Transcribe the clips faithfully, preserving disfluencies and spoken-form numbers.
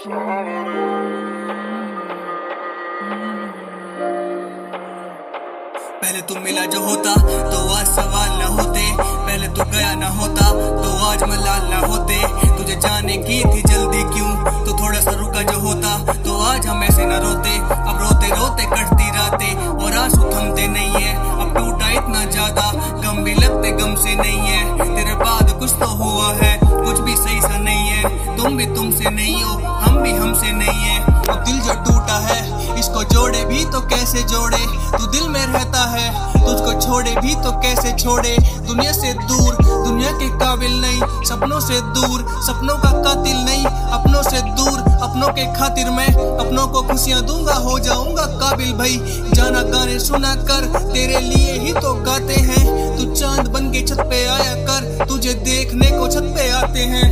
पहले तू मिला जो होता तो आज सवाल ना होते, पहले तू गया ना होता तो आज मलाल ना होते। तुझे जाने की थी जल्दी क्यों, तो थोड़ा सा रुका जो होता तो आज हम ऐसे ना रोते। अब रोते रोते कटती रातें और आंसू थमते नहीं है। अब टूटा इतना ज्यादा गम भी लगते गम से नहीं है। तेरे बाद कुछ तो हुआ है, कुछ भी सही सा नहीं है। तुम भी तुमसे नहीं हो, हम भी हमसे नहीं है। अब दिल जो टूटा है इसको जोड़े भी तो कैसे जोड़े। तू दिल में रहता है, तुझको छोड़े भी तो कैसे छोड़े। दुनिया से दूर, दुनिया के काबिल नहीं, सपनों से दूर, सपनों का कातिल नहीं। अपनों से दूर, अपनों के खातिर मैं अपनों को खुशियां दूंगा, हो जाऊंगा काबिल भाई। जाना गाने सुना कर, तेरे लिए ही तो गाते हैं। तू चांद बन के छत पे आया कर, तुझे देखने को छत पे आते हैं।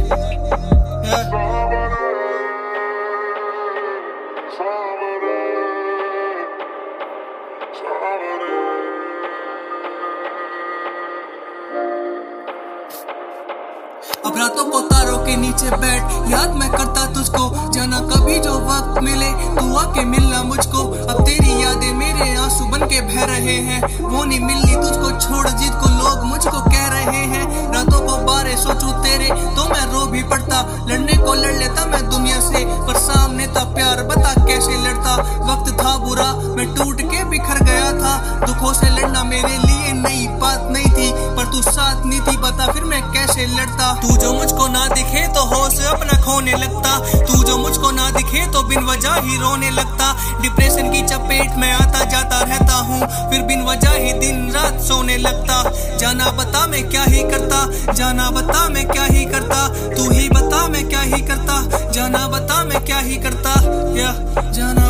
अब रातों को तारों के नीचे बैठ याद मैं करता तुझको। जाना कभी जो वक्त मिले तू आके मिलना मुझको। अब तेरी यादें मेरे आंसू बन के बह रहे हैं। वो नहीं मिलनी तुझको छोड़ जिसको लोग मुझको कह रहे हैं। रातों को बारे सोचूं तेरे तो मैं रो भी पड़ता। लड़ने को लड़ लेता मैं दुनिया से, पर सामने था प्यार, बता कैसे लड़ता। वक्त था बुरा, मैं टूट के बिखर गया था। दुखों से लड़ना मेरे लिए नई बात नहीं थी, पर तू साथ नहीं थी, बता फिर मैं कैसे लड़ता। तू जो मुझको ना दिखे तो होश अपना खोने लगता। तू जो मुझको ना दिखे तो बिन वजह ही रोने लगता। डिप्रेशन की चपेट में आता जाता रहता हूँ, फिर बिन वजह ही दिन रात सोने लगता। जाना बता मैं क्या ही करता, जाना बता मैं क्या ही करता। तू ही बता मैं क्या ही करता, जाना बता मैं क्या ही करता। या जाना